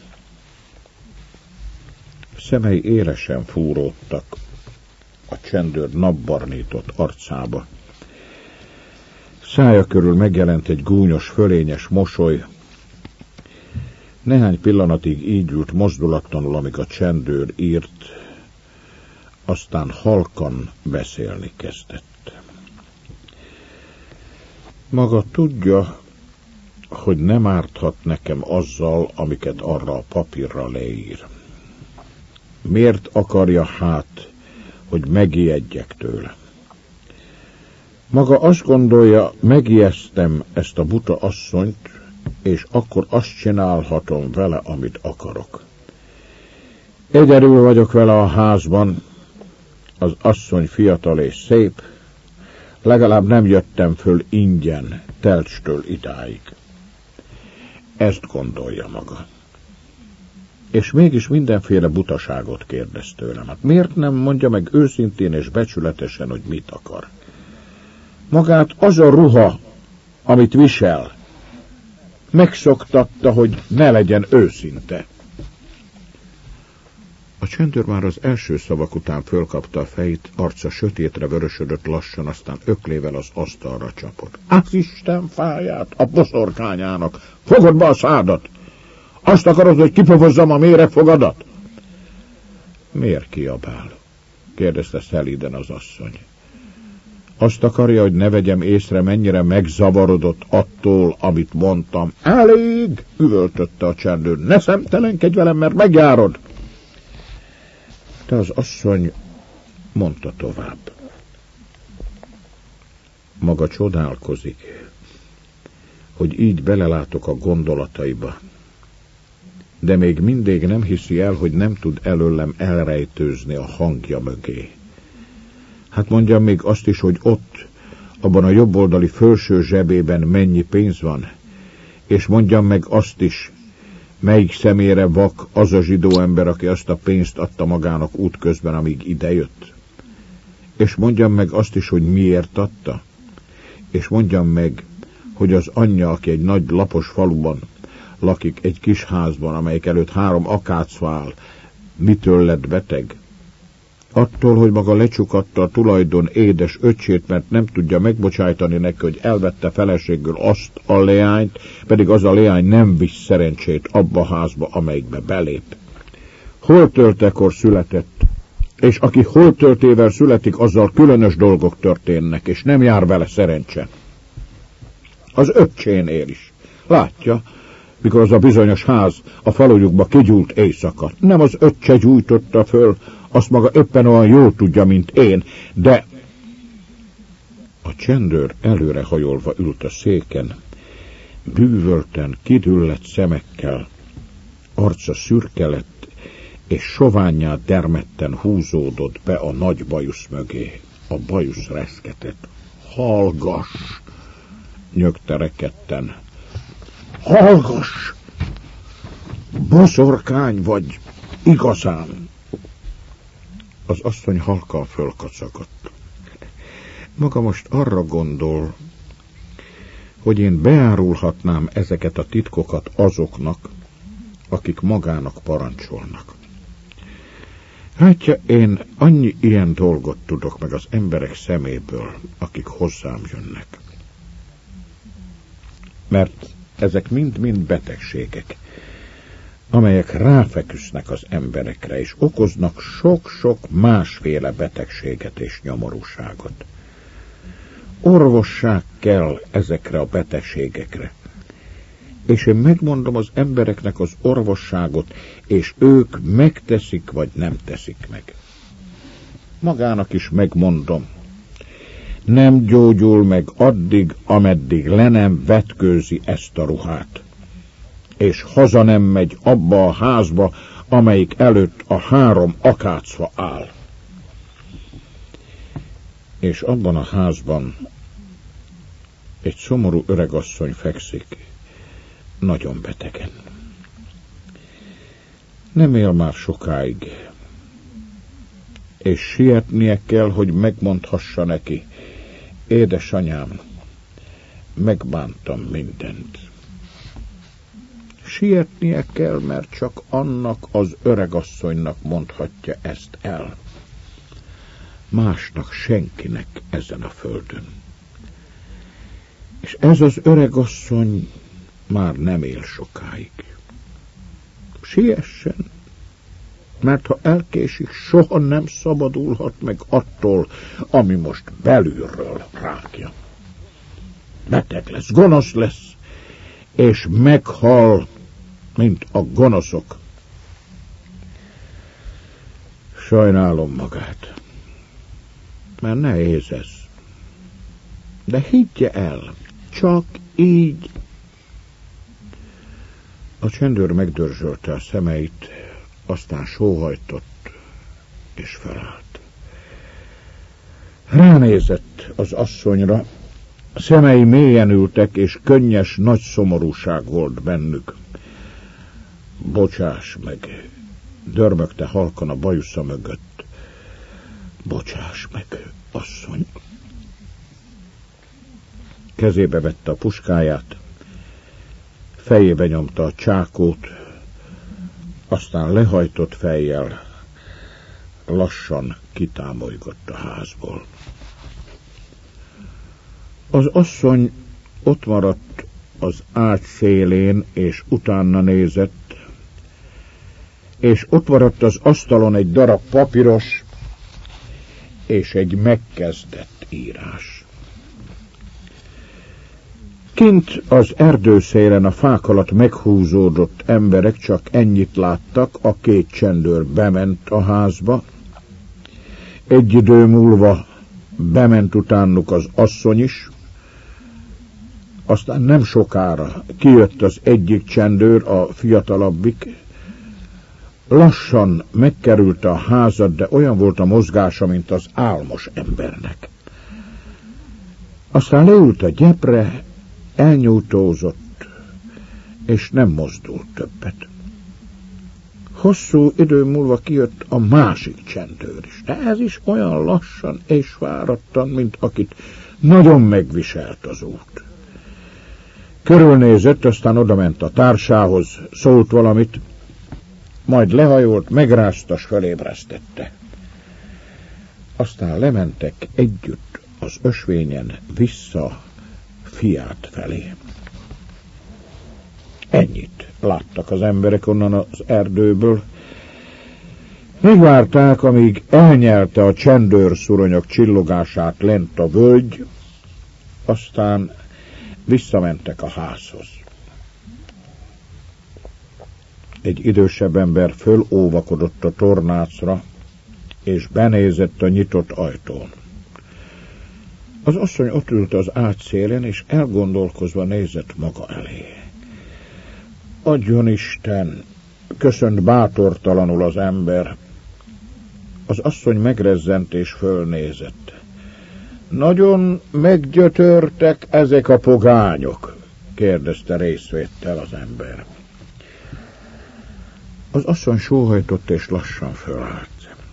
Szemei élesen fúródtak a csendőr napbarnított arcába. Szája körül megjelent egy gúnyos, fölényes mosoly. Néhány pillanatig így ült mozdulatlanul, amíg a csendőr írt, aztán halkan beszélni kezdett. Maga tudja, hogy nem árthat nekem azzal, amiket arra a papírra leír. Miért akarja hát, hogy megijedjek tőle? Maga azt gondolja, megijesztem ezt a buta asszonyt, és akkor azt csinálhatom vele, amit akarok. Egyedül vagyok vele a házban, az asszony fiatal és szép, legalább nem jöttem föl ingyen Telcstől idáig. Ezt gondolja maga. És mégis mindenféle butaságot kérdez tőlem. Hát miért nem mondja meg őszintén és becsületesen, hogy mit akar? Magát az a ruha, amit visel, megszoktatta, hogy ne legyen őszinte. A csendőr már az első szavak után fölkapta a fejét, arca sötétre vörösödött lassan, aztán öklével az asztalra csapott. Az Isten fáját a boszorkányának! Fogod be a szádat! Azt akarod, hogy kipofozzam a méregfogadat? Miért kiabál? Kérdezte szelíden az asszony. Azt akarja, hogy ne vegyem észre, mennyire megzavarodott attól, amit mondtam. Elég! Üvöltötte a csendőr. Ne szemtelenkedj velem, mert megjárod! De az asszony mondta tovább. Maga csodálkozik, hogy így belelátok a gondolataiba, de még mindig nem hiszi el, hogy nem tud előlem elrejtőzni a hangja mögé. Hát mondjam még azt is, hogy ott, abban a jobboldali felső zsebében mennyi pénz van, és mondjam meg azt is, melyik szemére vak az a zsidó ember, aki azt a pénzt adta magának útközben, amíg idejött. És mondjam meg azt is, hogy miért adta. És mondjam meg, hogy az anyja, aki egy nagy lapos faluban lakik, egy kis házban, amelyik előtt három akácfa áll, mitől lett beteg? Attól, hogy maga lecsukatta a tulajdon édes öccsét, mert nem tudja megbocsájtani neki, hogy elvette feleségül azt a leányt, pedig az a leány nem visz szerencsét abba a házba, amelyikbe belép. Holttöltekor született, és aki holttöltével születik, azzal különös dolgok történnek, és nem jár vele szerencse. Az öccsénél is. Látja, mikor az a bizonyos ház a falujukba kigyújt éjszaka. Nem az öccse gyújtotta föl, azt maga éppen olyan jól tudja, mint én, de... A csendőr előrehajolva ült a széken, bűvölten, kidüllett szemekkel, arca szürke lett, és sovánnyá dermedten húzódott be a nagy bajusz mögé. A bajusz reszketett. Hallgass! Nyögte rekedten. Hallgass! Boszorkány vagy, igazán! Az asszony halkan fölkacagott. Maga most arra gondol, hogy én beárulhatnám ezeket a titkokat azoknak, akik magának parancsolnak. Látja, én annyi ilyen dolgot tudok meg az emberek szeméből, akik hozzám jönnek. Mert ezek mind-mind betegségek, amelyek ráfeküsznek az emberekre, és okoznak sok-sok másféle betegséget és nyomorúságot. Orvosság kell ezekre a betegségekre, és én megmondom az embereknek az orvosságot, és ők megteszik, vagy nem teszik meg. Magának is megmondom, nem gyógyul meg addig, ameddig le nem vetkőzi ezt a ruhát, és haza nem megy abba a házba, amelyik előtt a három akácfa áll. És abban a házban egy szomorú öregasszony fekszik, nagyon betegen. Nem él már sokáig, és sietnie kell, hogy megmondhassa neki, édesanyám, megbántam mindent. Sietnie kell, mert csak annak az öregasszonynak mondhatja ezt el. Másnak, senkinek ezen a földön. És ez az öregasszony már nem él sokáig. Siessen, mert ha elkésik, soha nem szabadulhat meg attól, ami most belülről rágja. Beteg lesz, gonosz lesz, és meghal, mint a gonoszok. Sajnálom magát, mert nehéz ez. De higgye el, csak így. A csendőr megdörzsölte a szemeit, aztán sóhajtott, és felállt. Ránézett az asszonyra, szemei mélyen ültek, és könnyes, nagy szomorúság volt bennük. Bocsáss meg, dörmögte halkan a bajusza mögött. Bocsáss meg, asszony. Kezébe vette a puskáját, fejébe nyomta a csákót, aztán lehajtott fejjel lassan kitámolygott a házból. Az asszony ott maradt az ágy szélén, és utána nézett, és ott maradt az asztalon egy darab papíros, és egy megkezdett írás. Kint az erdőszélen a fák alatt meghúzódott emberek csak ennyit láttak, a két csendőr bement a házba. Egy idő múlva bement utánuk az asszony is, aztán nem sokára kijött az egyik csendőr, a fiatalabbik. Lassan megkerülte a házat, de olyan volt a mozgása, mint az álmos embernek. Aztán leült a gyebre, elnyújtózott, és nem mozdult többet. Hosszú idő múlva kijött a másik csendőr is, de ez is olyan lassan és fáradtan, mint akit nagyon megviselt az út. Körülnézett, aztán odament a társához, szólt valamit, majd lehajolt, megrázta, s felébresztette. Aztán lementek együtt az ösvényen vissza fiát felé. Ennyit láttak az emberek onnan az erdőből. Megvárták, amíg elnyelte a csendőrszuronyok csillogását lent a völgy, aztán visszamentek a házhoz. Egy idősebb ember fölóvakodott a tornácra, és benézett a nyitott ajtón. Az asszony ott ült az ágy szélén, és elgondolkozva nézett maga elé. Adjon Isten, köszönt bátortalanul az ember. Az asszony megrezzent és fölnézett. Nagyon meggyötörtek ezek a pogányok? Kérdezte részvéttel az ember. Az asszony sóhajtott és lassan fölállt.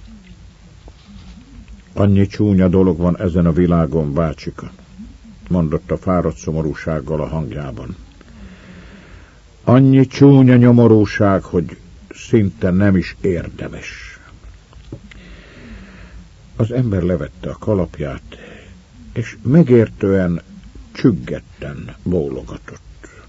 Annyi csúnya dolog van ezen a világon, bácsika, mondotta fáradt szomorúsággal a hangjában. Annyi csúnya nyomorúság, hogy szinte nem is érdemes. Az ember levette a kalapját, és megértően, csüggetten bólogatott.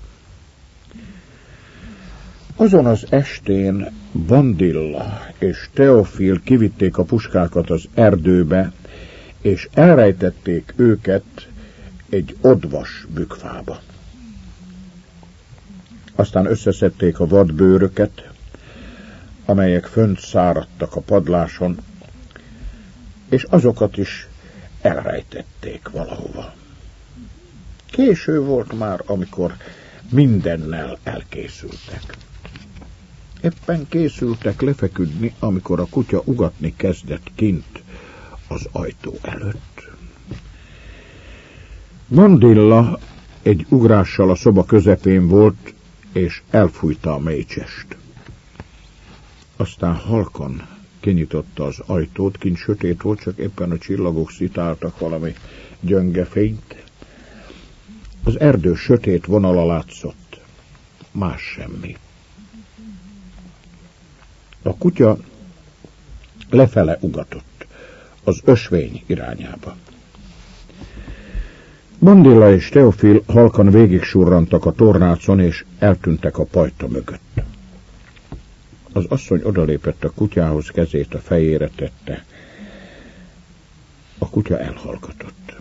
Azon az estén Bandilla és Teofil kivitték a puskákat az erdőbe, és elrejtették őket egy odvas bükfába. Aztán összeszedték a vadbőröket, amelyek fönt száradtak a padláson, és azokat is elrejtették valahova. Késő volt már, amikor mindennel elkészültek. Éppen készültek lefeküdni, amikor a kutya ugatni kezdett kint az ajtó előtt. Mandilla egy ugrással a szoba közepén volt, és elfújta a mécsest. Aztán halkan kinyitotta az ajtót, kint sötét volt, csak éppen a csillagok szitáltak valami gyönge fényt. Az erdő sötét vonala látszott, más semmi. A kutya lefele ugatott, az ösvény irányába. Mandilla és Teofil halkan végig surrantak a tornácon, és eltűntek a pajta mögött. Az asszony odalépett a kutyához, kezét a fejére tette. A kutya elhallgatott.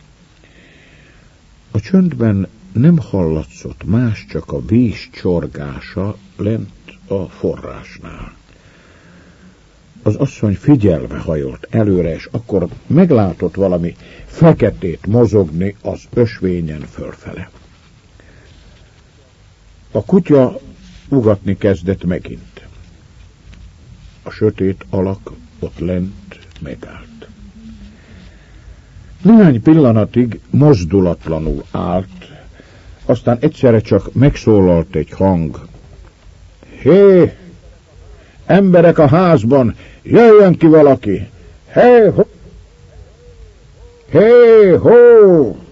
A csöndben nem hallatszott más, csak a víz csorgása lent a forrásnál. Az asszony figyelve hajolt előre, és akkor meglátott valami feketét mozogni az ösvényen fölfele. A kutya ugatni kezdett megint. A sötét alak ott lent megállt. Néhány pillanatig mozdulatlanul állt, aztán egyszerre csak megszólalt egy hang. Hé! Emberek a házban! Jöjjön ki valaki! Hé, ho! Hé, ho!